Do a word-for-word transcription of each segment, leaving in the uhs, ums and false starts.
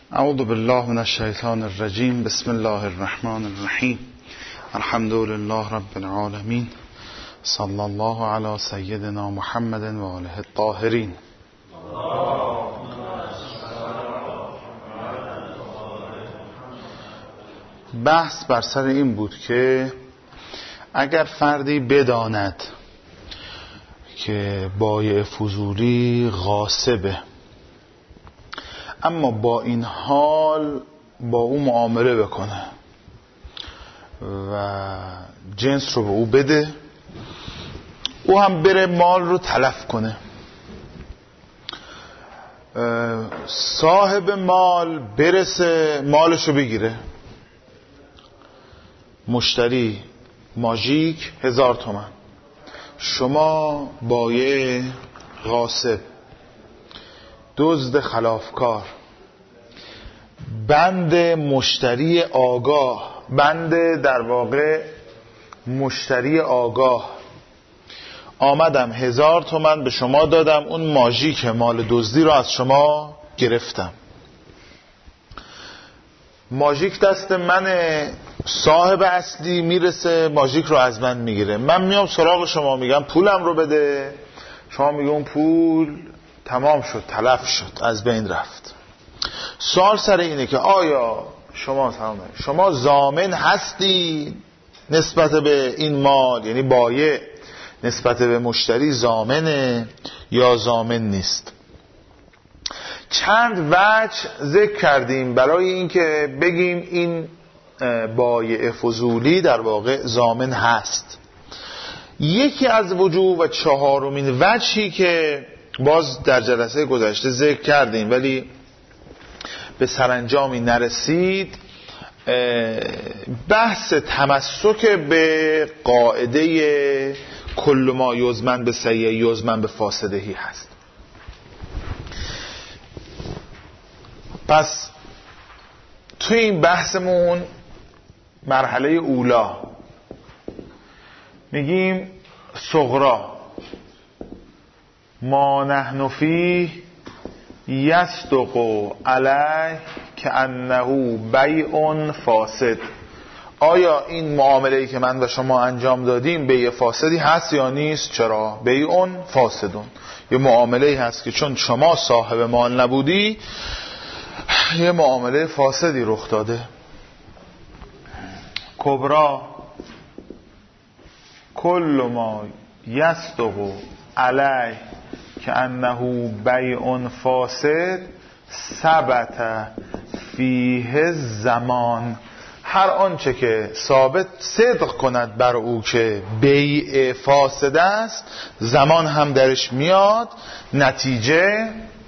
اعوذ بالله من الشیطان الرجیم. بسم الله الرحمن الرحیم. الحمد لله رب العالمین. صلی الله علی سیدنا محمد و آله الطاهرین. بحث بر سر این بود که اگر فردی بداند که بایع فضولی غاصبه، اما با این حال با او معامله بکنه و جنس رو به او بده، او هم بره مال رو تلف کنه، صاحب مال برسه مالش رو بگیره، مشتری ماژیک هزار تومن، شما بایع غاصب، دزد خلافکار، بند مشتری آگاه، بند در واقع مشتری آگاه، آمدم هزار تومن به شما دادم، اون ماژیک مال دزدی رو از شما گرفتم، ماژیک دست منه، صاحب اصلی میرسه ماژیک رو از من میگیره، من میام سراغ شما میگم پولم رو بده، شما میگه اون پول تمام شد، تلف شد، از بین رفت. سوال سر اینه که آیا شما تمامه شما ضامن هستی نسبت به این مال، یعنی بایع نسبت به مشتری ضامنه یا ضامن نیست؟ چند وجه ذکر کردیم برای اینکه بگیم این بایع فضولی در واقع ضامن هست. یکی از وجوه و چهارمین وجهی که باز در جلسه گذشته ذکر کردیم ولی به سرانجامی نرسید، بحث تمسک به قاعده کل ما یضمن به صحیح یضمن به فاسدهی هست. پس توی این بحثمون مرحله اولا میگیم صغرا ما نحن فیه یصدق علیه کأنه بیع فاسد. آیا این معامله‌ای که من و شما انجام دادیم بیع فاسدی هست یا نیست؟ چرا؟ بیع فاسدون، یه معامله‌ای هست که چون شما صاحب مال نبودی یه معامله فاسدی رخ داده. کبرا کل ما یصدق علیه کأنه بیع فاسد ثبت فیه زمان. هر آنچه که ثابت صدق کند بر او که بیع فاسد است، زمان هم درش میاد. نتیجه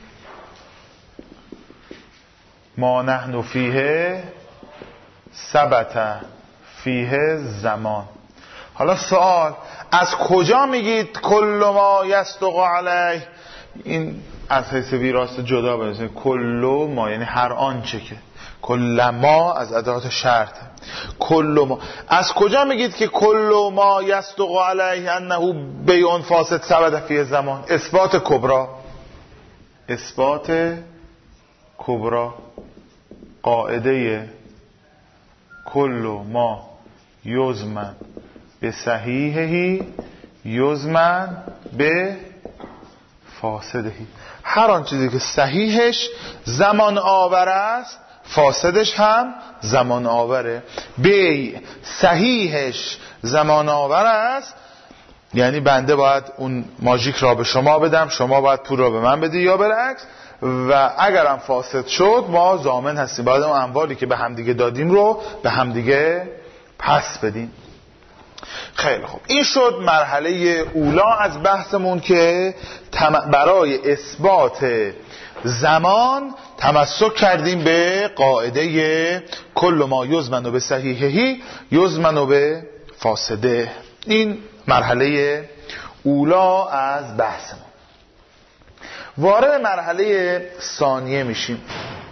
ما نحن فیه ثبت فیه زمان. حالا سوال، از کجا میگید کل ما یصدق علیه؟ این از حیث ویراست جدا بزنید. کل ما یعنی هر آنچه که، کل ما از ادوات شرط، کل ما از کجا میگید که کل ما یصدق علیه انه بیع فاسد ثبت فیه زمان؟ اثبات کبرا، اثبات کبرا، قاعده کل ما یضمن به صحیحهی یضمن به فاسدهی. هر آن چیزی که صحیحش زمان آور است فاسدش هم زمان آوره. بیع صحیحش زمان آور است، یعنی بنده باید اون ماژیک را به شما بدم، شما باید پول را به من بدی یا برعکس، و اگرم فاسد شد ما ضامن هستیم، باید اون اموالی که به همدیگه دادیم رو به همدیگه پس بدیم. خیلی خوب، این شد مرحله اولا از بحثمون که برای اثبات زمان تمسک کردیم به قاعده کل ما یضمن به صحیحهی یضمن به فاسده. این مرحله اولا از بحثمون. وارد مرحله ثانیه میشیم.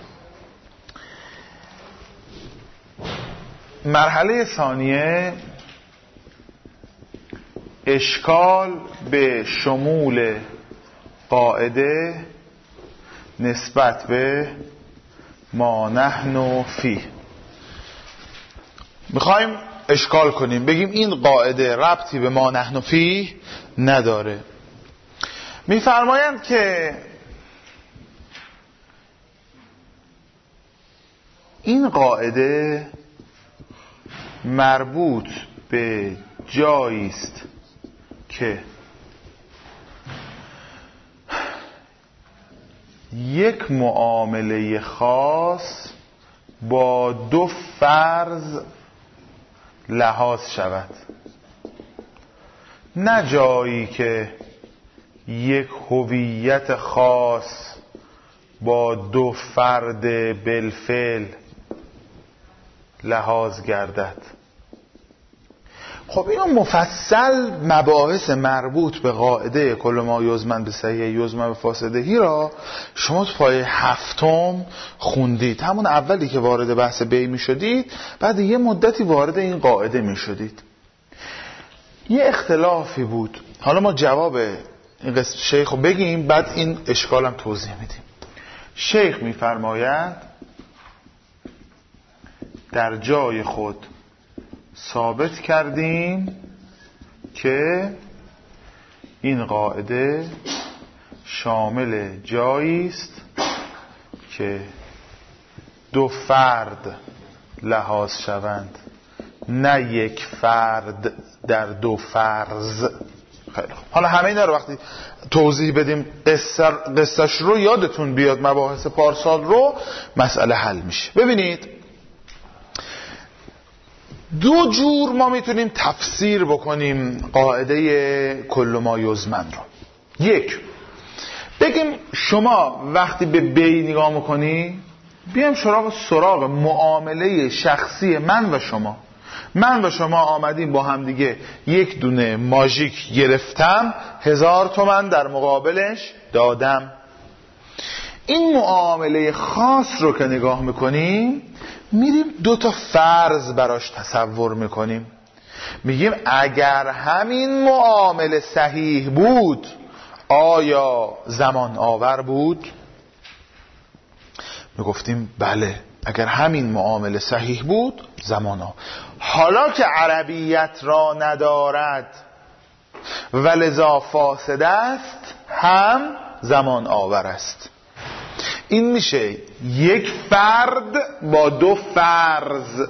مرحله ثانیه اشکال به شمول قاعده نسبت به ما نحن فیه. میخوایم اشکال کنیم، بگیم این قاعده ربطی به ما نحن فیه نداره. میفرمایند که این قاعده مربوط به جایی است که یک معامله خاص با دو فرض لحاظ شود، نه جایی که یک هویت خاص با دو فرد بالفعل لحاظ گردد. خب اینو مفصل مباحث مربوط به قاعده کل ما یزمن به صحیح یزمن به فاسدهی را شما تو پایه هفتم خوندید، همون اولی که وارد بحث بی می شدید، بعد یه مدتی وارد این قاعده می شدید. یه اختلافی بود، حالا ما جواب این قصه شیخ رو بگیم، بعد این اشکالم توضیح میدیم. شیخ میفرماید در جای خود ثابت کردیم که این قاعده شامل جایی است که دو فرد لحاظ شوند، نه یک فرد در دو فرض. خیلی خوب، حالا همه اینا رو وقتی توضیح بدیم قصهش رو یادتون بیاد، مباحث پارسال رو، مسئله حل میشه. ببینید دو جور ما میتونیم تفسیر بکنیم قاعده کل ما یزمن رو. یک، بگیم شما وقتی به بی نگاه میکنی، بیایم سراغ سراغ معامله شخصی من و شما. من و شما آمدیم با هم دیگه یک دونه ماژیک گرفتم، هزار تومن در مقابلش دادم. این معامله خاص رو که نگاه میکنیم، میریم دو تا فرض براش تصور میکنیم. میگیم اگر همین معامله صحیح بود آیا زمان آور بود؟ میگفتیم بله، اگر همین معامله صحیح بود زمان آور. حالا که عربیت را ندارد و لذا فاسد است، هم زمان آور است. این میشه یک فرد با دو فرض،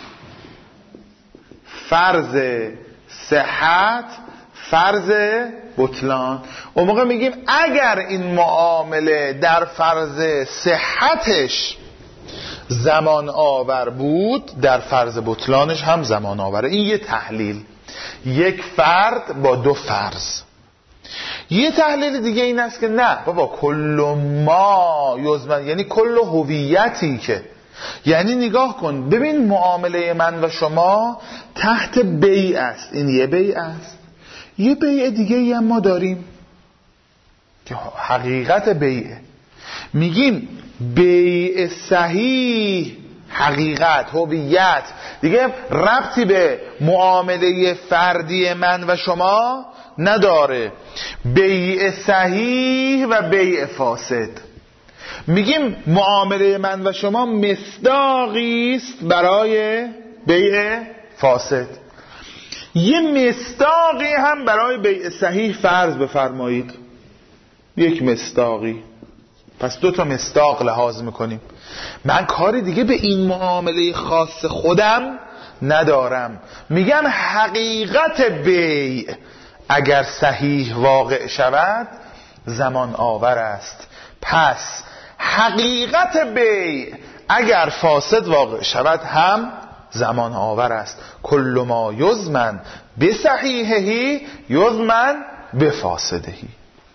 فرض صحت، فرض بطلان. اون موقع میگیم اگر این معامله در فرض صحتش زمان آور بود، در فرض بطلانش هم زمان آوره. این یه تحلیل، یک فرد با دو فرض. یه تحلیل دیگه این است که نه بابا، کل ما یزمن یعنی کل هویتی، که یعنی نگاه کن ببین معامله من و شما تحت بیع است. این یه بیع است. یه بیع دیگه ای هم ما داریم که حقیقت بیعه. میگیم بیع صحیح، حقیقت، هویت دیگه ربطی به معامله فردی من و شما نداره. بیع صحیح و بیع فاسد، میگیم معامله من و شما مصداقی است برای بیع فاسد. یه مصداقی هم برای بیع صحیح فرض بفرمایید، یک مصداقی. پس دو تا مصداق لحاظ میکنیم. من کاری دیگه به این معامله خاص خودم ندارم. میگم حقیقت بیع اگر صحیح واقع شود زمان آور است. پس حقیقت بیع اگر فاسد واقع شود هم زمان آور است. کل ما یزمن به صحیحهی یزمن به فاسدهی.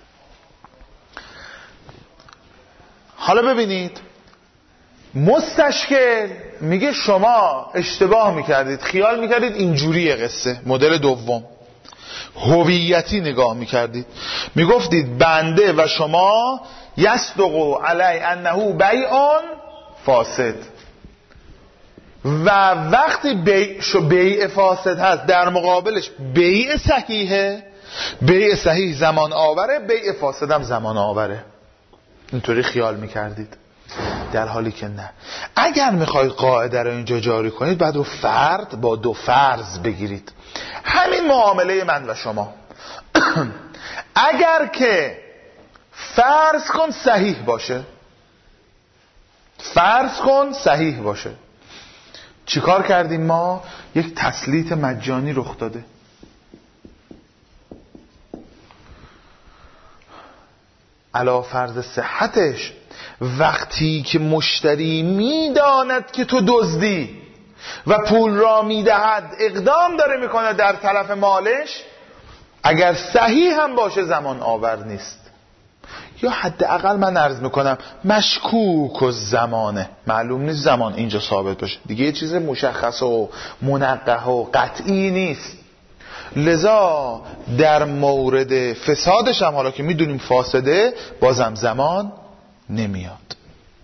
حالا ببینید مستشکل میگه شما اشتباه میکردید، خیال میکردید اینجوریه قصه. مدل دوم هویتی نگاه میکردید، میگفتید بنده و شما یصدق علی انه بیع فاسد، و وقتی بیع شو بیع فاسد هست در مقابلش بیع صحیحه، بیع صحیح زمان آوره، بیع فاسد هم زمان آوره. اینطوری خیال میکردید. در حالی که نه. اگر میخواید قاعده رو اینجا جاری کنید بعد رو فرد با دو فرض بگیرید. همین معامله من و شما اگر که فرض کن صحیح باشه، فرض کن صحیح باشه، چیکار کردیم ما؟ یک تسلیط مجانی رخ داده. علا فرض صحتش وقتی که مشتری میداند که تو دزدی و پول را میدهد، اقدام داره میکنه در طرف مالش، اگر صحیح هم باشه زمان آور نیست، یا حداقل من عرض میکنم مشکوک و زمانه، معلوم نیست زمان اینجا ثابت باشه دیگه، یه چیز مشخص و منقح و قطعی نیست. لذا در مورد فسادش هم حالا که میدونیم فاسده، بازم زمان نمیاد.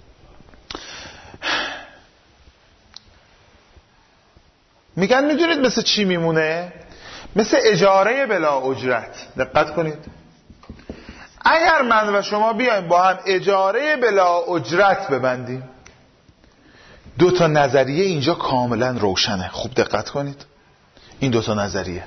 میگن میدونید مثل چی میمونه؟ مثل اجاره بلا اجرت. دقت کنید، اگر من و شما بیایم با هم اجاره بلا اجرت ببندیم، دو تا نظریه اینجا کاملا روشنه. خوب دقت کنید، این دو تا نظریه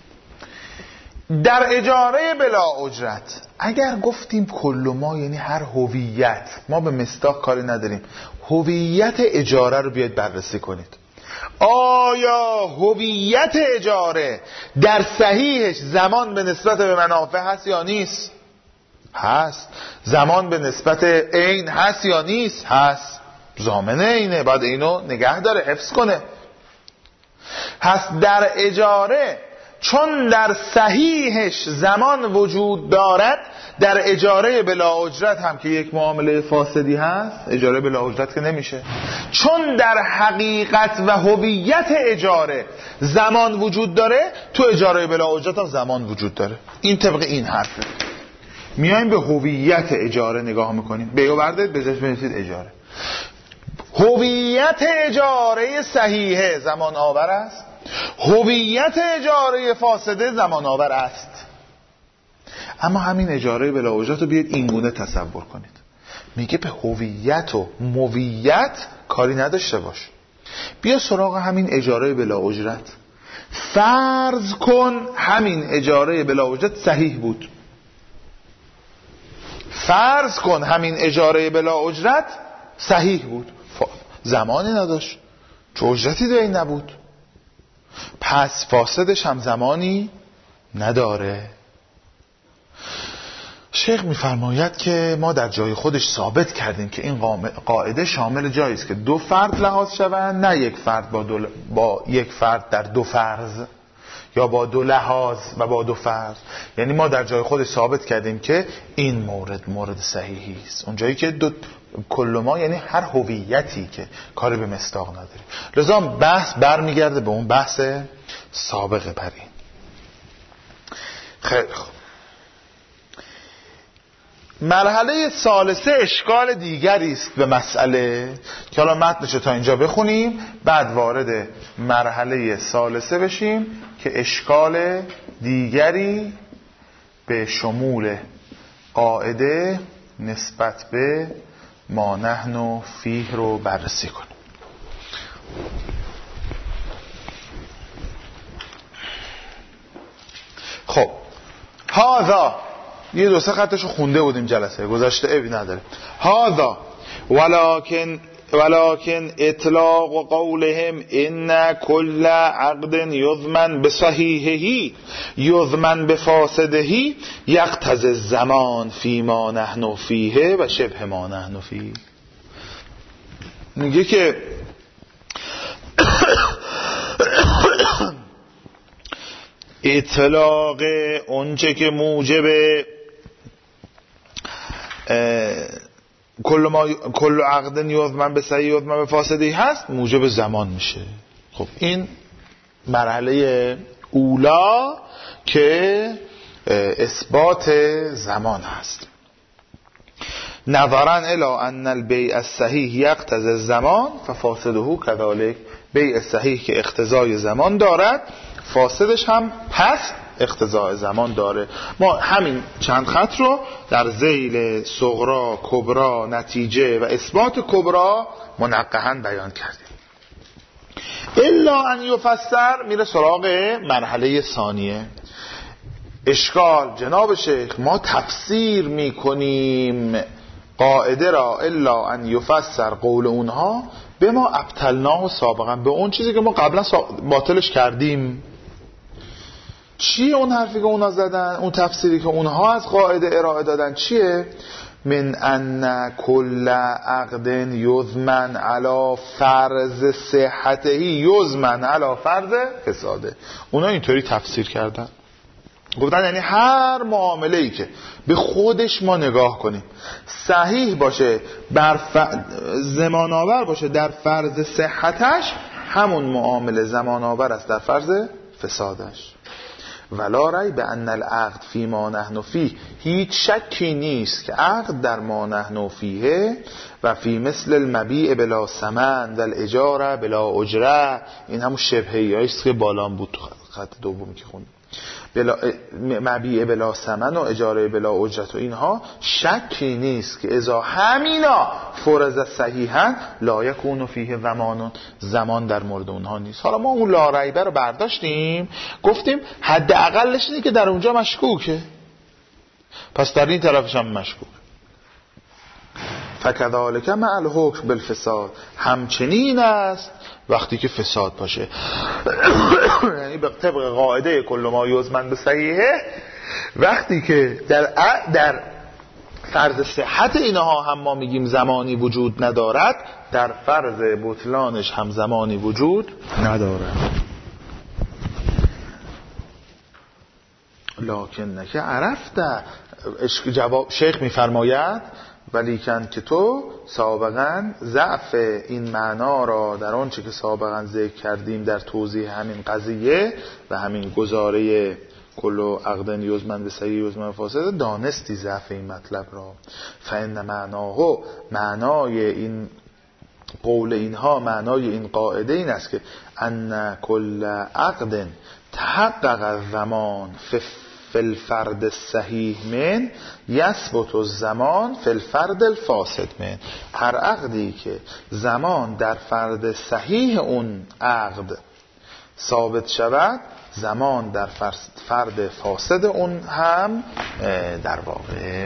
در اجاره بلا اجرت، اگر گفتیم کل ما یعنی هر هویت، ما به مصداق کاری نداریم، هویت اجاره رو بیاید بررسی کنید. آیا هویت اجاره در صحیحش زمان به نسبت به منافع هست یا نیست؟ هست. زمان به نسبت عین هست یا نیست؟ هست. ضامنه اینه، باید اینو نگه داره، حفظ کنه. هست در اجاره چون در صحیحش زمان وجود دارد، در اجاره بلا اجرت هم که یک معامله فاسدی هست، اجاره بلا اجرت که نمیشه، چون در حقیقت و هویت اجاره زمان وجود داره، تو اجاره بلا اجرت هم زمان وجود داره. این طبق این حرفه. میایم به هویت اجاره نگاه میکنیم، بیو بردید بذارید بنویسید اجاره. هویت اجاره صحیحه زمان آور است، هویت اجاره فاسده زمان آور است. اما همین اجاره بلا اجرت رو بیاید اینگونه تصور کنید، میگه به هویت و مویت کاری نداشته باش، بیا سراغ همین اجاره بلا اجرت. فرض کن همین اجاره بلا اجرت صحیح بود، فرض کن همین اجاره بلا اجرت صحیح بود، زمانی نداشت چه اجرتی در این نبود، پس فاسدش هم زمانی نداره. شیخ میفرماید که ما در جای خودش ثابت کردیم که این قاعده شامل جایی است که دو فرد لحاظ شوند، نه یک فرد با, دو با یک فرد در دو فرض، یا با دو لحاظ و با دو فرض. یعنی ما در جای خودش ثابت کردیم که این مورد مورد صحیحی است، اونجایی که دو کل ما یعنی هر هویتی که کاری به مصداق نداری. لذا بحث برمیگرده به اون بحث سابقه بر این. خیلی خوب، مرحله ثالثه اشکال دیگری است به مسئله که حالا متنش تا اینجا بخونیم، بعد وارد مرحله ثالثه بشیم که اشکال دیگری به شمول قاعده نسبت به ما نحن فیه رو بررسی کنیم. خب هذا یه دو سه خطشو خونده بودیم جلسه گذشته، ابی نداره. هذا ولكن ولكن اطلاق قولهم ان كل عقد يضمن بصحيحه يضمن بفاسده يقتضي الزمان فيما نحن فيه و شبه ما نحن فيه. میگه که اطلاق اونچه که موجب کل ما کل عقد یضمن به صحیح یضمن به فاسده هست، موجب زمان میشه. خب این مرحله اولا که اثبات زمان هست. نظرا الی ان البیع الصحیح یقتضی الزمان ففاسده كذلك، بیع صحیح که اقتضای زمان دارد فاسدش هم پس اقتضاء زمان داره. ما همین چند خط رو در ذیل صغرا، کبرا، نتیجه و اثبات کبرا منقحاً بیان کردیم. الا ان یفسر میره سراغ مرحله ثانیه. اشکال جناب شیخ، ما تفسیر میکنیم قاعده را الا ان یفسر قول اونها به ما ابطلناه سابقا، به اون چیزی که ما قبلا باطلش کردیم. چیه اون حرفی که اونا زدن، اون تفسیری که اونها از قاعده ارائه دادن چیه؟ من ان کل عقد یضمن علی فرض صحته یضمن علی فرض فساده. اونا اینطوری تفسیر کردن، گفتن یعنی هر معامله ای که به خودش ما نگاه کنیم صحیح باشه، بر ف... زمان آور باشه در فرض صحتش، همون معامله زمان آور است در فرض فسادش. ولا ریب ان العقد فی ما نحن فیه، هیچ شکی نیست که عقد در ما نحن فیه و فی مثل المبیع بلا ثمن و الاجاره بلا اجره، این همون شبهه‌ای است که بالام بود تو خط دومی که خوندیم، بلا مبیع بلا ثمن و اجاره بلا اجرت و اینها، شکی نیست که اذا همینا فرض صحیحا لا یکون فیه زمان، زمان در مورد اونها نیست. حالا ما اون لا ریبه رو برداشتیم، گفتیم حداقلش اینه که در اونجا مشکوکه، پس در این طرفش هم مشکوک. فکذالک مع الحکم بالفساد، همچنین است وقتی که فساد باشه. یعنی به طبق قاعده کل ما یضمن به صحیحه، وقتی که در در فرض صحت اینها هم ما میگیم زمانی وجود ندارد، در فرض بطلانش هم زمانی وجود ندارد. لکن که عرفت، جواب شیخ میفرماید ولیکن که تو سابقا ضعف این معنا را در آن چه که سابقا ذکر کردیم در توضیح همین قضیه و همین گزاره کل عقد یضمن به صحیح یضمن فاسد دانستی ضعف این مطلب را. فإن معناه، معنای این قول اینها، معنای این قاعده این است که ان کل عقد تحقق الزمان فی الفرد الصحیح من یثبت الزمان فی الفرد الفاسد من، هر عقدی که زمان در فرد صحیح اون عقد ثابت شود، زمان در فرد فاسد اون هم در واقع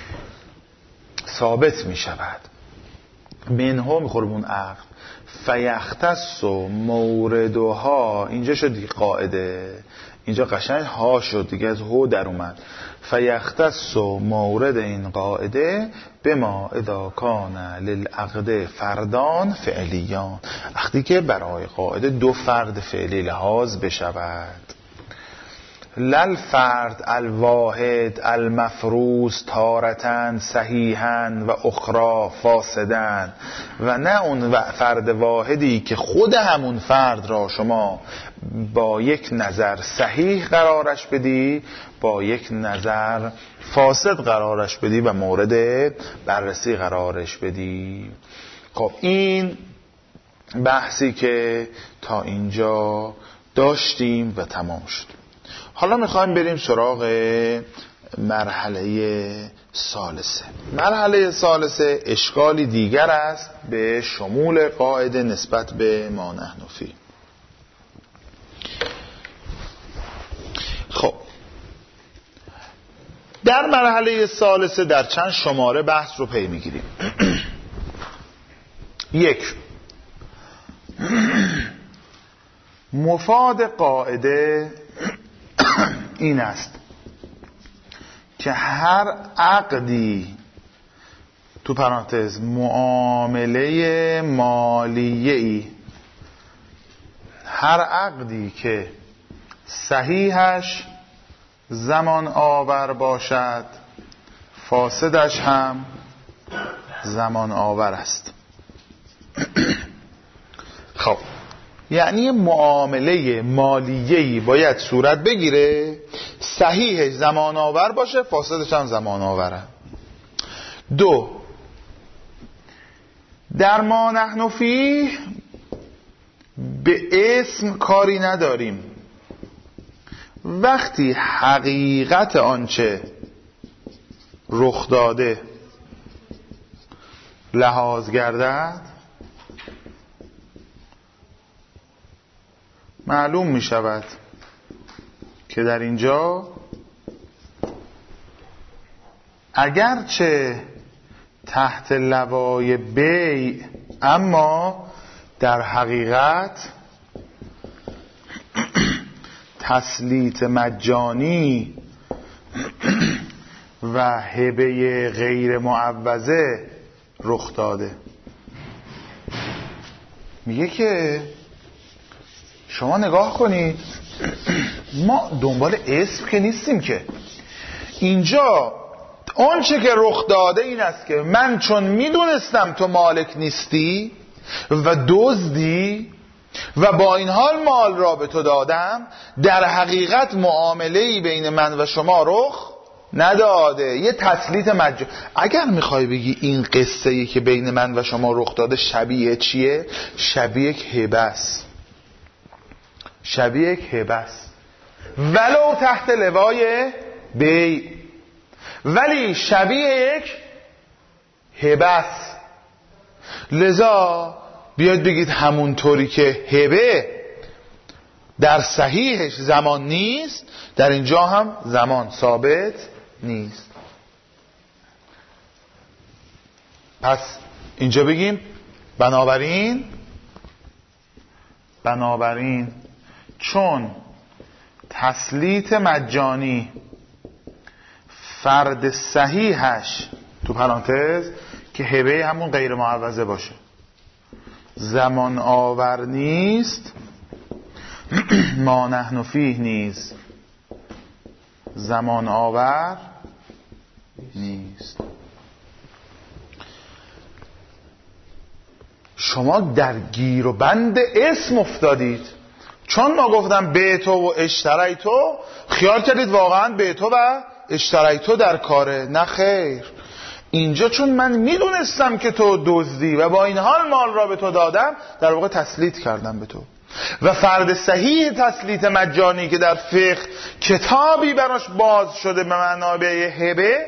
ثابت می شود. منها میخوره به اون عقد. فیختص موردها، اینجا شد قاعده، اینجا قشنگ ها شد دیگه، از هو در اومد. فیختص مورد این قاعده به ما اذا کان للعقد فردان فعلیان، وقتی که برای قاعده دو فرد فعلی لحاظ بشود. لل فرد الواحد المفروض تارتن صحیحن و اخرى فاسدن، و نه اون فرد واحدی که خود همون فرد را شما با یک نظر صحیح قرارش بدی، با یک نظر فاسد قرارش بدی و مورد بررسی قرارش بدی. خب این بحثی که تا اینجا داشتیم و تمام شد. حالا میخوایم بریم سراغ مرحله ثالثه. مرحله ثالثه اشکالی دیگر است به شمول قاعده نسبت به ما نحن فیه. خب در مرحله ثالثه در چند شماره بحث رو پی میگیریم. یک، مفاد قاعده این است که هر عقدی تو پرانتز معامله مالیه‌ای، هر عقدی که صحیحش زمان آور باشد فاسدش هم زمان آور است. خب یعنی معامله مالیه‌ای باید صورت بگیره صحیحش زمان آور باشه، فاسدش هم زمان آوره. دو، در ما نحن فیه به اسم کاری نداریم، وقتی حقیقت آنچه رخ داده لحاظ گردد معلوم می شود که در اینجا اگرچه تحت لوای بیع، اما در حقیقت تسلیط مجانی و هبه غیر معوضه رخ داده. میگه که شما نگاه کنید، ما دنبال اسم که نیستیم که. اینجا آنچه که رخ داده این است که من چون میدونستم تو مالک نیستی و دزدی و با این حال مال را به تو دادم، در حقیقت معامله‌ای بین من و شما رخ نداده. یه تسلیط مجانی. اگر میخوای بگی این قصه‌ای که بین من و شما رخ داده شبیه چیه؟ شبیه یک هبه است. شبیه یک هبه است، ولو تحت لوای بیع، ولی شبیه یک هبه است. لذا بیاید بگید همونطوری که هبه در صحیحش زمان نیست، در اینجا هم زمان ثابت نیست. پس اینجا بگیم بنابراین بنابراین چون تسلیط مجانی فرد صحیحش تو پرانتز که هبه همون غیر معوضه باشه زمان آور نیست، ما نحن فیه نیز زمان آور نیست. شما در گیر و بند اسم افتادید. چون ما گفتم بیتو و اشتریتو، خیال کردید واقعا بیتو و اشتریتو در کاره. نه خیر، اینجا چون من میدونستم که تو دزدی و با این حال مال را به تو دادم، در واقع تسلیط کردم به تو. و فرد صحیح تسلیط مجانی که در فقه کتابی براش باز شده به منابع هبه،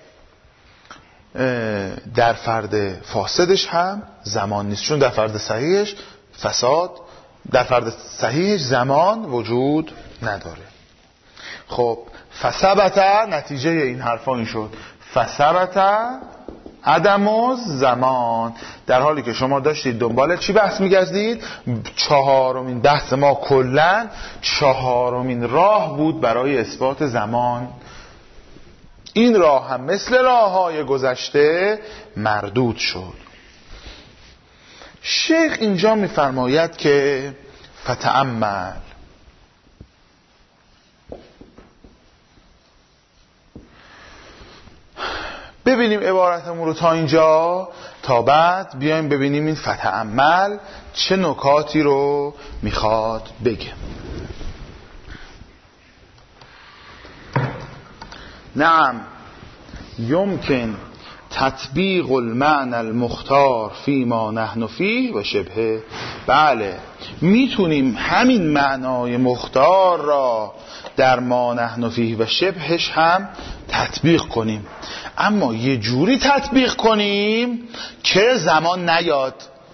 در فرد فاسدش هم زمان نیست، چون در فرد صحیحش فساد، در فرد صحیحش زمان وجود نداره. خب فثبت، نتیجه این حرفا این شد، فثبت عدم زمان. در حالی که شما داشتید دنبال چی بحث می‌گردید؟ چهارمین بحث ما کلاً چهارمین راه بود برای اثبات زمان. این راه هم مثل راه‌های گذشته مردود شد. شیخ اینجا می‌فرماید که فتأمل، ببینیم عبارتمون رو تا اینجا، تا بعد بیایم ببینیم این فتأمل چه نکاتی رو میخواد بگه. نعم یمکن تطبیق المعنى المختار فيما نحن فيه و شبهه. بله میتونیم همین معنای مختار را در ما نحن فيه و شبهش هم تطبیق کنیم، اما یه جوری تطبیق کنیم که زمان نیاد.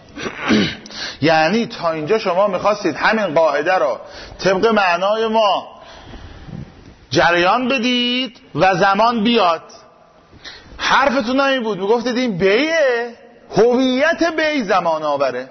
یعنی تا اینجا شما میخواستید همین قاعده را طبق معنای ما جریان بدید و زمان بیاد. حرفتون این بود، میگفتید این بیعه، هویت بیع زمان آوره.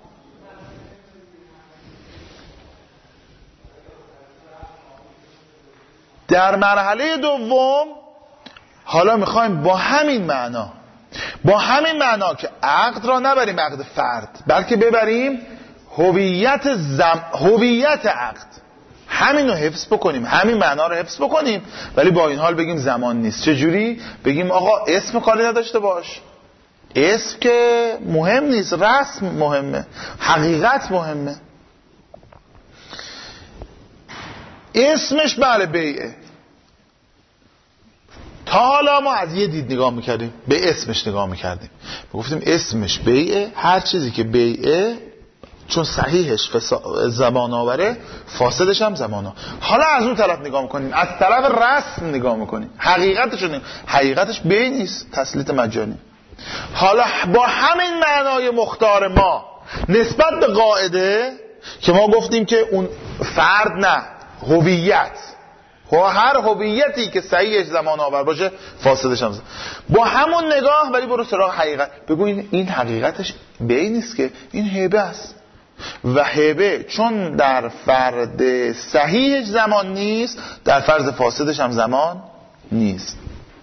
در مرحله دوم حالا میخوایم با همین معنا، با همین معنا که عقد را نبریم عقد فرد، بلکه ببریم هویت زم... هویت عقد، همین رو حفظ بکنیم، همین معنا رو حفظ بکنیم، ولی با این حال بگیم زمان نیست. چجوری؟ بگیم آقا اسم کاری نداشته باش، اسم که مهم نیست، رسم مهمه، حقیقت مهمه. اسمش بله بیعه. تا حالا ما از یه دید نگاه میکردیم، به اسمش نگاه میکردیم، گفتیم اسمش بیعه، هر چیزی که بیعه چون صحیحش زمان آوره فاسدش هم زمان آوره. حالا از اون طرف نگاه میکنیم، از طرف رسم نگاه میکنیم، حقیقتش نیم. حقیقتش بی نیست، تسلیت مجانی. حالا با همین معنای مختار ما نسبت به قاعده که ما گفتیم که اون فرد نه، هویت، هر هویتی که صحیحش زمان آور باشه فاسدش هم زمان. با همون نگاه ولی برو سراغ حقیقت، بگو این حقیقتش بی نیست که این هیبه است و هیبه چون در فرد صحیحش زمان نیست در فرد فاسدش هم زمان نیست.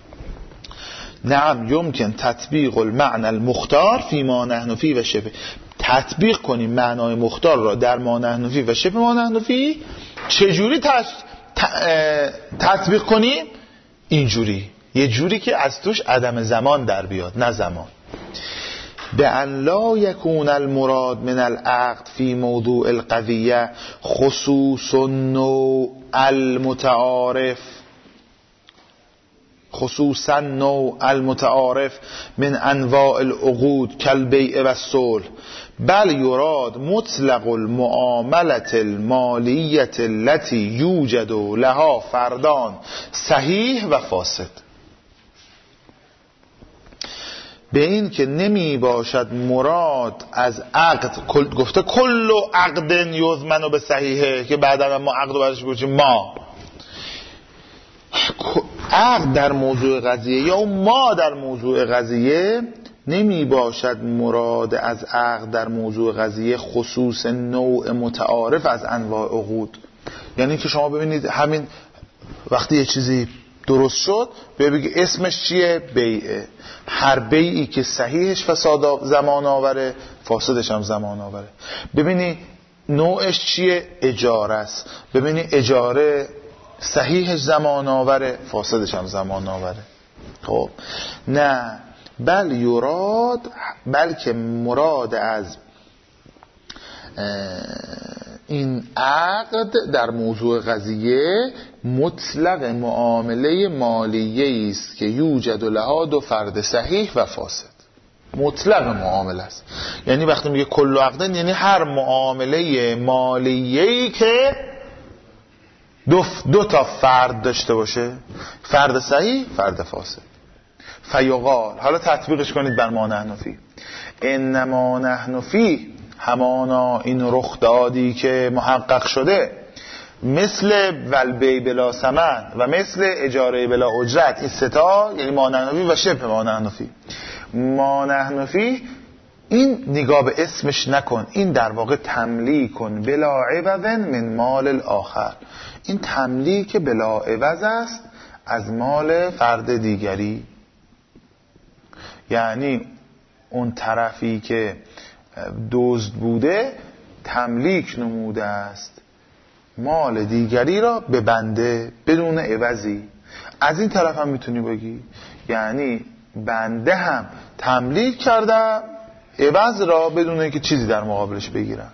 نعم یمکن تطبیق المعنى المختار فی ما نحن فی و شبه. تطبیق کنیم معنای مختار را در ما نحن فی و شبه ما نحن فی. چجوری تش... تطبیق کنیم؟ اینجوری، یه جوری که از توش عدم زمان در بیاد، نه زمان. بأن لا يكون المراد من العقد في موضوع القضية خصوص النوع المتعارف خصوصا نوع المتعارف من انواع العقود كالبيع والصلح، بل يراد مطلق المعاملة المالية التي يوجد لها فردان صحیح و فاسد. به این که نمی باشد مراد از عقد، گفته کل عقد یضمن به صحیحه که بعدا ما عقد رو برش بگوشیم ما عقد در موضوع قضیه یا ما در موضوع قضیه نمی باشد مراد از عقد در موضوع قضیه خصوص نوع متعارف از انواع عقود. یعنی که شما ببینید همین وقتی یه چیزی درست شد ببینید اسمش چیه؟ بیعه. هر بیعی که صحیحش فساد زمان آوره فاسدش هم زمان آوره. ببینید نوعش چیه؟ اجاره است. ببینید اجاره صحیحش زمان آوره فاسدش هم زمان آوره. خب نه، بل یراد، بلکه مراد از این عقد در موضوع قضیه مطلق معامله مالیه است که یوجد لها دو فرد صحیح و فاسد. مطلق معامله است، یعنی وقتی میگه کل عقدن یعنی هر معامله مالیه‌ای که دو, دو تا فرد داشته باشه، فرد صحیح فرد فاسد. فیقال، حالا تطبیقش کنید بر ما نحن فی. انما نحن فی، همانا این رخ دادی که محقق شده، مثل والبی بلا ثمن و مثل اجاره بلا اجرت، این ستا یعنی ما نحن فی و شبه ما نحن فی. ما نحن فی این نگاه به اسمش نکن، این در واقع تملیک کن بلا عوض من مال الاخر. این تملیک بلا عوض است از مال فرد دیگری، یعنی اون طرفی که دزد بوده تملیک نموده است مال دیگری را به بنده بدون عوضی. از این طرف هم میتونی بگی یعنی بنده هم تملیک کردم عوض را بدون اینکه چیزی در مقابلش بگیرم.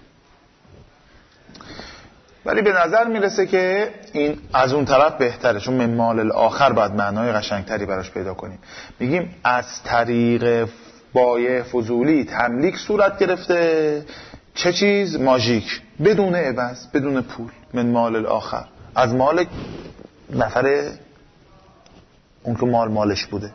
ولی به نظر میرسه که این از اون طرف بهتره، چون من مال الاخر باید معنای قشنگتری براش پیدا کنیم. میگیم از طریق بایع فضولی تملیک صورت گرفته، چه چیز؟ ماژیک، بدون عوض، بدون پول. من مال الاخر، از مال نفر اون که مال مالش بوده.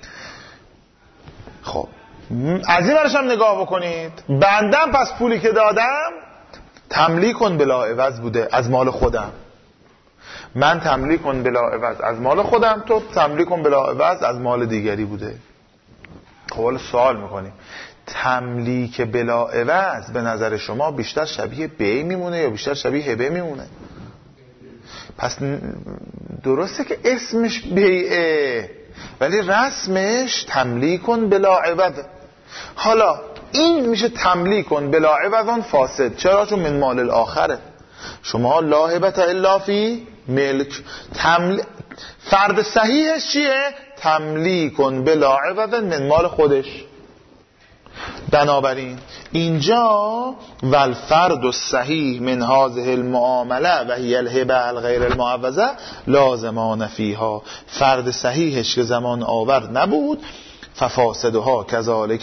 خب از این برش هم نگاه بکنید، بندم پس پولی که دادم تملیک کن بلا عوض بوده از مال خودم. من تملیک کن بلا عوض از مال خودم، تو تملیک کن بلا عوض از مال دیگری بوده. خب حالا سوال میکنیم تملیک بلا عوض به نظر شما بیشتر شبیه بیع میمونه یا بیشتر شبیه هبه میمونه؟ پس درسته که اسمش بیعه ولی رسمش تملیک کن بلا عوض. حالا این میشه تملیک کن بلا عوض فاسد. چرا؟ چون من مال الاخره. شما لا هبت الا فی ملک. تمل... فرد صحیحش چیه؟ تملیک کن بلا عوض من مال خودش. بنابراین اینجا والفرد الصحیح من هذه المعامله و هی الهبه الغیر المعوضه لازمان فیها، فرد صحیحش که زمان آور نبود ففاسدها کذالک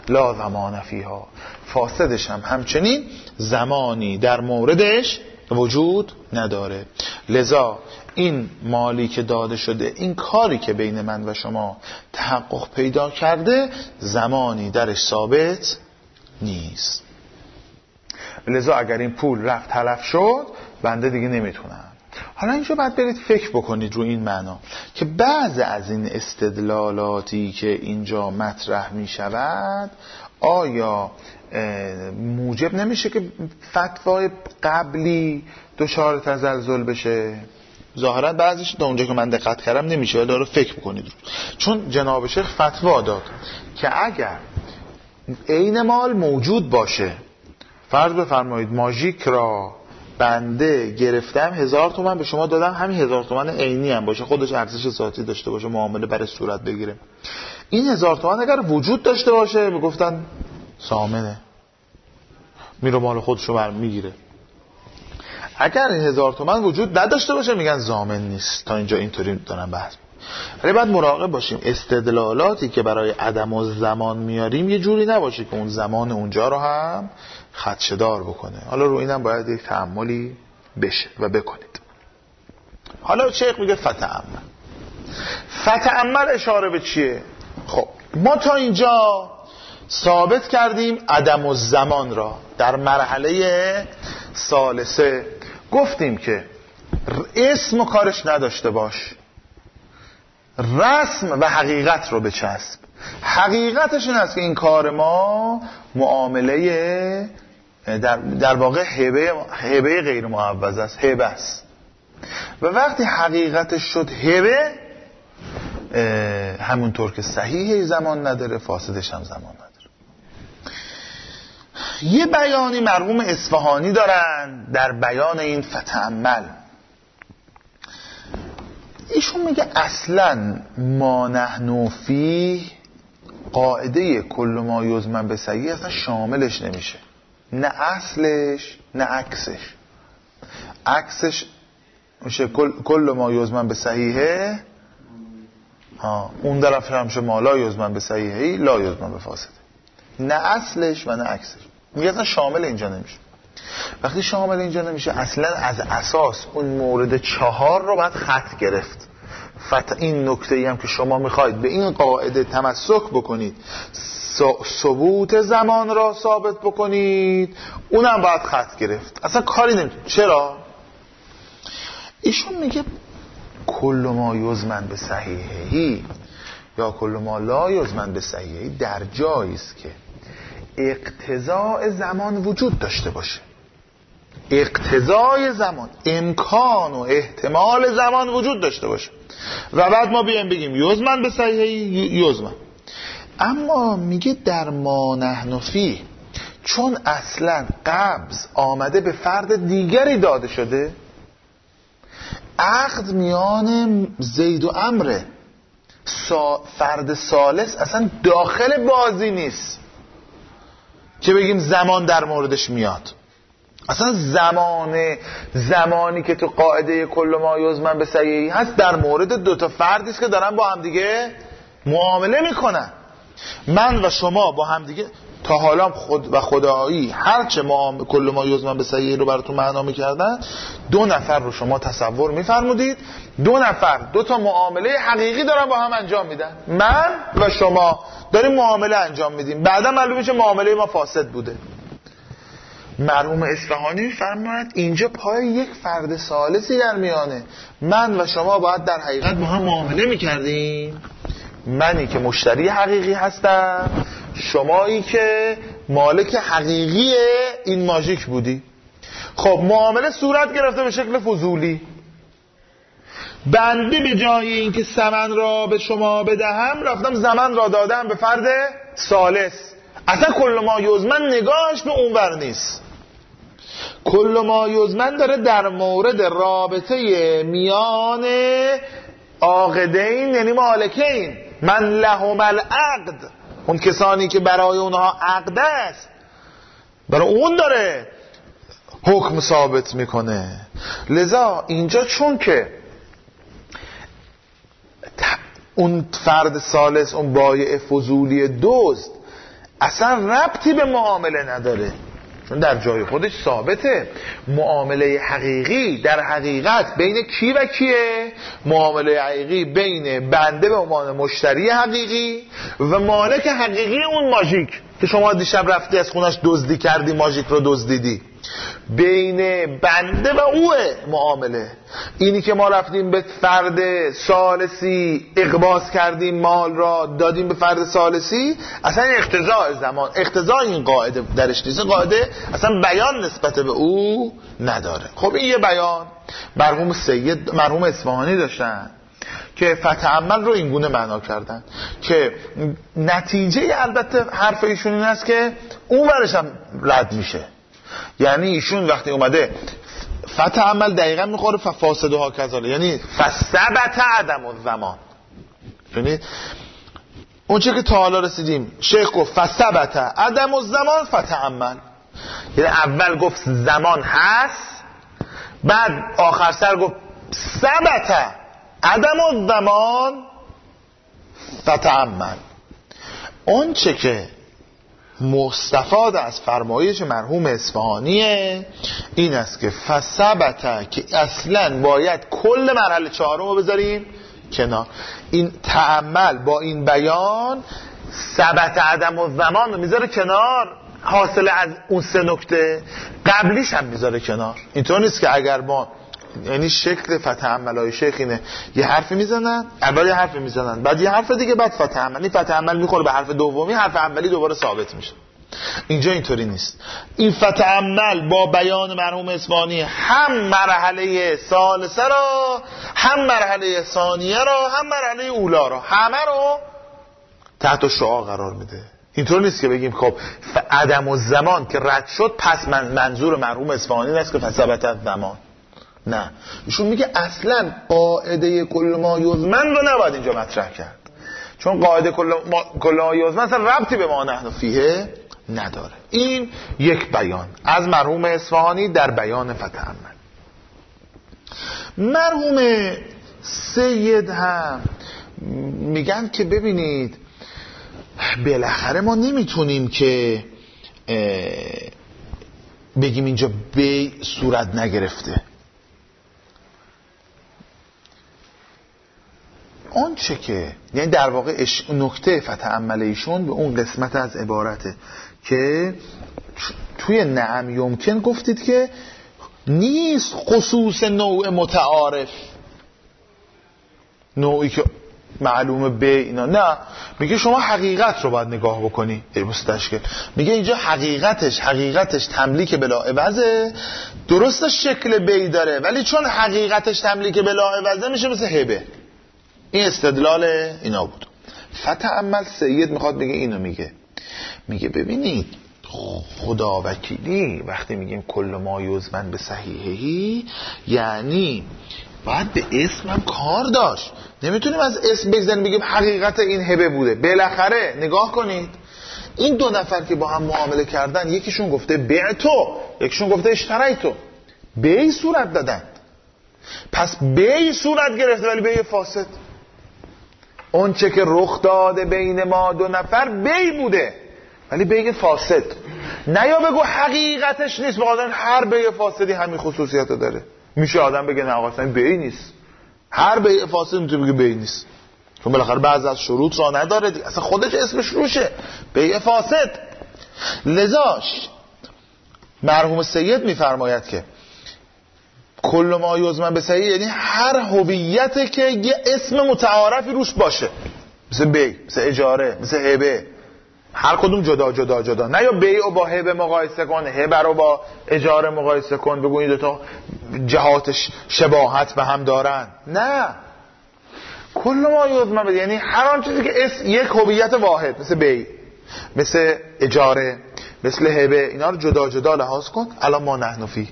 لا زمان فیها، فاسدش هم همچنین زمانی در موردش وجود نداره. لذا این مالی که داده شده، این کاری که بین من و شما تحقق پیدا کرده، زمانی درش ثابت نیست. لذا اگر این پول رفت تلف شد، بنده دیگه نمیتونم. حالا اینجا باید برید فکر بکنید رو این معنا که بعض از این استدلالاتی که اینجا مطرح می شود آیا موجب نمیشه که فتوای قبلی دچار تزلزل بشه؟ ظاهرا بعضیش تا اونجا که من دقت کردم نمیشه، ولی داره فکر بکنید رو. چون جناب شیخ فتوا داد که اگر عین مال موجود باشه، فرض بفرمایید ماژیک را بنده گرفتم هزار تومن به شما دادم، همین هزار تومن عینی هم باشه، خودش ارزش ذاتی داشته باشه، معامله برای صورت بگیره، این هزار تومن اگر وجود داشته باشه میگفتن ضامنه، میره مال خودشو بر میگیره. اگر این هزار تومن وجود نداشته باشه میگن ضامن نیست. تا اینجا اینطوری دارن بحث. ولی باید مراقب باشیم استدلالاتی که برای عدم الزمان میاریم یه جوری نباشه که اون زمان اونجا رو هم خدشه‌دار بکنه. حالا رو اینم باید یک تأملی بشه و بکنید. حالا شیخ میگه فتأمل. فتأمل اشاره به چیه؟ خب ما تا اینجا ثابت کردیم عدم الزمان را. در مرحله ثالثه گفتیم که اسم و کارش نداشته باش، رسم و حقیقت رو بچسب. حقیقتش این است که این کار ما معامله در, در واقع هبه, هبه غیر معوض است، هبه است. و وقتی حقیقتش شد هبه، همونطور که صحیح زمان نداره، فاسدش هم زمان نداره. یه بیانی مرحوم اصفهانی دارن در بیان این فتأمل. ایشون میگه اصلا ما نحن فی قاعده کل ما یضمن به صحیح اصلا شاملش نمیشه، نه اصلش نه عکسش. عکسش میشه کل, کل ما یضمن به صحیحه، ها اون طرف همشه ما لا یضمن به صحیحه لا یضمن به فاسده. نه اصلش و نه عکسش. میگه اصلا شامل اینجا نمیشه. وقتی شامل اینجا نمیشه، اصلا از اساس اون مورد چهار رو باید خط گرفت. فت این نکته ای هم که شما میخواید به این قاعده تمسک بکنید، ثبوت زمان را ثابت بکنید، اونم باید خط گرفت. اصلا کاری نمیشه. چرا؟ ایشون میگه کل ما یضمن به صحیحهی یا کل ما لا یضمن به صحیحهی در جایی است که اقتضاء زمان وجود داشته باشه. اقتضای زمان، امکان و احتمال زمان وجود داشته باشه و بعد ما بیایم بگیم یضمن به صحیحه یضمن. اما میگه در ما نحن فی، چون اصلا قبض آمده به فرد دیگری داده شده، عقد میان زید و عمره، سا فرد ثالث اصلا داخل بازی نیست که بگیم زمان در موردش میاد. اصلا زمان زمانی که تو قاعده کل ما یضمن به صحیحی هست در مورد دو تا فردی است که دارن با هم دیگه معامله میکنن. من و شما با هم دیگه تا حالا خود و خدایی هرچه ما کل ما یضمن به صحیحی رو براتون معنا میکردن، دو نفر رو شما تصور میفرمودید، دو نفر دو تا معامله حقیقی دارن با هم انجام میدن. من و شما داریم معامله انجام میدیم، بعدا معلومه میشه معامله ما فاسد بوده. مرحوم اصفهانی میفرماید اینجا پای یک فرد ثالثی در میانه. من و شما باید در حقیقت با هم معامله میکردیم، منی که مشتری حقیقی هستم، شمایی که مالک حقیقی این ماژیک بودی. خب معامله صورت گرفته به شکل فضولی. بنده به جای اینکه ثمن را به شما بدهم، رفتم زمان را دادم به فرد ثالث. اصلا کل ما یضمن نگاهش به اونور نیست. کل ما یضمن داره در مورد رابطه میان عاقدین یعنی مالکین، من لهم العقد، اون کسانی که برای اونها عقد است، برای اون داره حکم ثابت میکنه. لذا اینجا چون که اون فرد ثالث، اون بایع فضولی دزد، اصلا ربطی به معامله نداره، چون در جای خودش ثابته. معامله حقیقی در حقیقت بین کی و کیه؟ معامله حقیقی بین بنده به عنوان مشتری حقیقی و مالک حقیقی اون ماژیک که شما دیشب رفتی از خونش دزدی کردی، ماژیک رو دزدیدی. بین بنده و اوه معامله. اینی که ما رفتیم به فرد ثالثی اقباض کردیم، مال را دادیم به فرد ثالثی، اصلا اقتضاء زمان، اقتضاء این قاعده درش نیست. قاعده اصلا بیان نسبت به او نداره. خب این یه بیان مرحوم سید مرحوم اصفهانی داشتن که فتح عمل رو اینگونه معنا کردن که نتیجه البته حرف ایشون این است که اون ورش هم رد میشه. یعنی ایشون وقتی اومده فتح عمل دقیقا میخوره فاسدها کذاله، یعنی فثبت عدم الزمان. یعنی اون چه که تا حالا رسیدیم شیخ گفت فثبت عدم الزمان فتح عمل، یعنی اول گفت زمان هست، بعد آخر سر گفت ثبت عدم الزمان فتح عمل. اون چه که مستفاد از فرمایش مرحوم اصفهانیه این است که فثبت که اصلا باید کل مرحله چهارم رو بذاریم کنار. این تأمل با این بیان ثبت عدم الزمان رو میذاره کنار، حاصل از اون سه نکته قبلیش هم میذاره کنار. اینطور نیست که اگر ما، یعنی شکل فتح عملای شیخ اینه یه حرفی میزنن، اول یه حرفی میزنن، بعد یه حرف دیگه، بعد فتح عملی، فتح عمل میخوره به حرف دومی، حرف عملی دوباره ثابت میشه. اینجا اینطوری نیست. این فتح عمل با بیان مرحوم اصفهانی هم مرحله ثالثه را، هم مرحله ثانیه را، هم مرحله اولا را، همه رو تحت شعاع قرار میده. اینطور نیست که بگیم خب عدم الزمان که رد شد پس من منظور مرحوم اصفهانی است که فثبت الزمان. نه، ایشون میگه اصلا قاعده کل ما یزمن رو نباید اینجا مطرح کرد، چون قاعده کل ما یزمن اصلا ربطی به ما نحن فیه نداره. این یک بیان از مرحوم اصفهانی در بیان فتح عمل. مرحوم سید هم میگن که ببینید بالاخره ما نمیتونیم که بگیم اینجا بی صورت نگرفته. اون چه که یعنی در واقع نکته فتح عمل ایشون به اون قسمت از عبارته که توی نعم یمکن گفتید که نیست خصوص نوع متعارف، نوعی که معلومه به اینا، نه، میگه شما حقیقت رو باید نگاه بکنی. ای مستشکل میگه اینجا حقیقتش حقیقتش تملیک بلا عوضه، درسته شکل بی داره ولی چون حقیقتش تملیک بلا عوضه میشه مثل هبه. این استدلال اینا بود. فتح عمل سید میخواد بگه اینو میگه میگه ببینید خدا وکیلی وقتی میگیم کل ما یزمن به صحیحهی یعنی باید به اسم هم کار داشت. نمیتونیم از اسم بگذاریم بگیم حقیقت این هبه بوده. بالاخره نگاه کنید این دو نفر که با هم معامله کردن، یکیشون گفته بعتو، یکیشون گفته اشتریتو، بی صورت دادن، پس بی صورت گرفته ولی بی فاسد. اون چه که رخ داده بین ما دو نفر بی بوده ولی بی فاسد. نه یا بگو حقیقتش نیست، بخاطر هر بی فاسدی همین خصوصیت داره. میشه آدم بگه نه آقا اصلا بی نیست، هر بی فاسد میتونه بگه بی نیست، چون بالاخره بعضی از شروط را نداره دیگه، اصلا خودش اسمش روشه بی فاسد. لذاش مرحوم سید میفرماید که کل ما یزمن به صحیح یعنی هر هویتی که یه اسم متعارفی روش باشه، مثل بی، مثل اجاره، مثل هبه، هر کدوم جدا جدا جدا. نه یا بی رو با هبه مقایسه کن، هبه رو با اجاره مقایسه کن، بگو این دوتا جهاتش شباهت به هم دارن. نه، کل ما یزمن به یعنی هر آن چیزی که اسم یک هویت واحد، مثل بی، مثل اجاره، مثل هبه، اینا رو جدا جدا لحاظ کن. الان ما نحن فی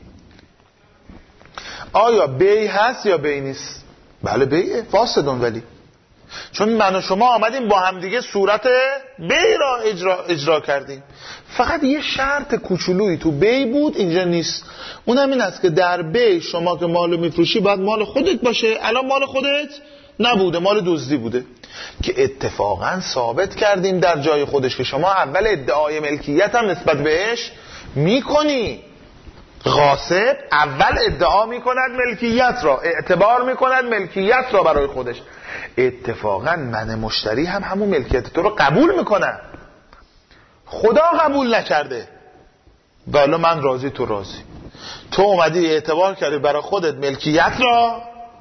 آیا بی هست یا بی نیست؟ بله بیه، فاسدون. ولی چون من و شما آمدیم با هم دیگه صورت بی را اجرا, اجرا کردیم، فقط یه شرط کوچولویی تو بی بود اینجا نیست. اونم این است که در بی شما که مالو میفروشی باید مال خودت باشه. الان مال خودت نبوده، مال دزدی بوده، که اتفاقا ثابت کردیم در جای خودش که شما اول ادعای ملکیت هم نسبت بهش میکنی. غاصب اول ادعا میکند ملکیت را، اعتبار میکند ملکیت را برای خودش. اتفاقا من مشتری هم همون ملکیت تو رو قبول میکنم، خدا قبول نکرده ولی من راضی تو راضی. تو اومدی اعتبار کردی برای خودت ملکیت را،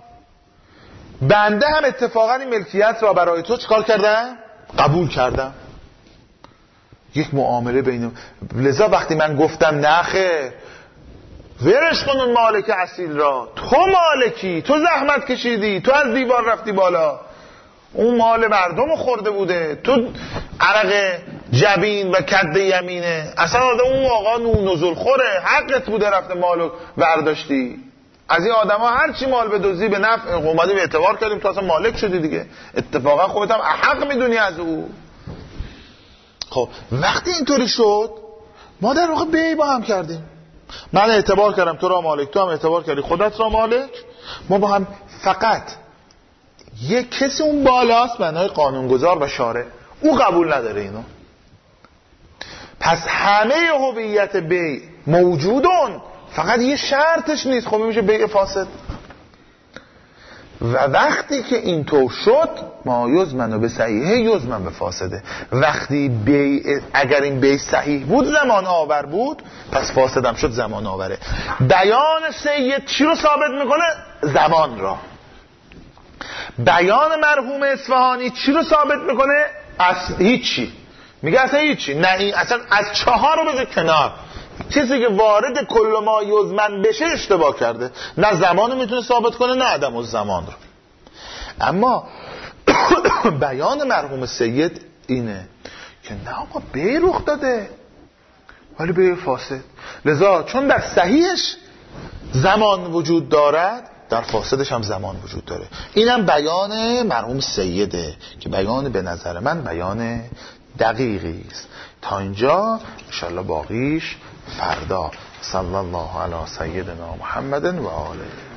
بنده هم اتفاقا این ملکیت را برای تو چیکار کردم؟ قبول کردم. یک معامله بین. لذا وقتی من گفتم نه خیر، ورش کن اون مالک اصیل را، تو مالکی، تو زحمت کشیدی، تو از دیوار رفتی بالا، اون مال مردم خورده بوده، تو عرق جبین و کد یمینه، اصلا اون آقا نزول خوره، حقت بوده رفته مالو برداشتی. از این آدم ها هر چی مال بدوزی به نفع اومدیم اعتبار کردیم تو اصلا مالک شدی دیگه، اتفاقا خودت هم حق میدونی از او. خب وقتی اینطوری شد ما در واقع بی با هم کردیم، من اعتبار کردم تو را مالک، تو هم اعتبار کردی خودت را مالک، ما با هم فقط یک کسی اون بالاست معنای قانونگذار و شارع، او قبول نداره اینو. پس همه هویت بیع موجودون، فقط یه شرطش نیست. خب میشه بیع فاسد. و وقتی که اینطور شد ما یزمن به صحیحه یزمن به فاسده. وقتی بیع، اگر این بیع صحیح بود زمان آور بود، پس فاسد هم شد زمان آوره. بیان سید چی رو ثابت میکنه؟ زمان را. بیان مرحوم اصفهانی چی رو ثابت میکنه؟ اصلا هیچی. میگه اصلا هیچی، نه این اصلا از چهار رو بذار کنار. کسی که وارد کل ما یزمن بشه اشتباه کرده، نه زمان رو میتونه ثابت کنه نه عدم الزمان رو. اما بیان مرحوم سید اینه که نه آقا بیع رخ داده ولی بیع فاسد. لذا چون در صحیحش زمان وجود دارد در فاسدش هم زمان وجود داره. اینم بیان مرحوم سیده که بیان به نظر من بیان دقیقی است. تا اینجا انشالله باقیش فردا. صلی الله علی سیدنا محمد و آله.